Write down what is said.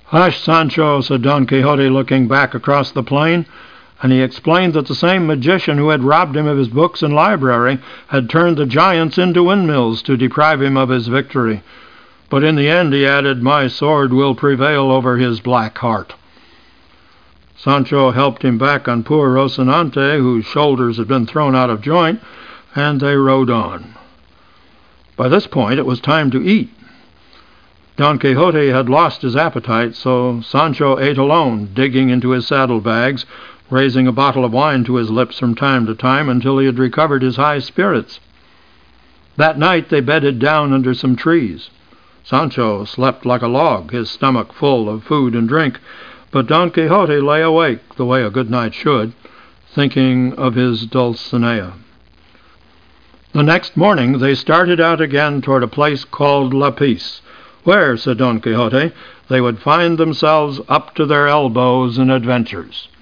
"Hush, Sancho," said Don Quixote, looking back across the plain, and he explained that the same magician who had robbed him of his books and library had turned the giants into windmills to deprive him of his victory. "But in the end," he added, "my sword will prevail over his black heart." Sancho helped him back on poor Rocinante, whose shoulders had been thrown out of joint, and they rode on. By this point it was time to eat. Don Quixote had lost his appetite, so Sancho ate alone, digging into his saddlebags, raising a bottle of wine to his lips from time to time until he had recovered his high spirits. That night they bedded down under some trees. Sancho slept like a log, his stomach full of food and drink, but Don Quixote lay awake, the way a good knight should, thinking of his Dulcinea. The next morning they started out again toward a place called Lapice, where, said Don Quixote, they would find themselves up to their elbows in adventures.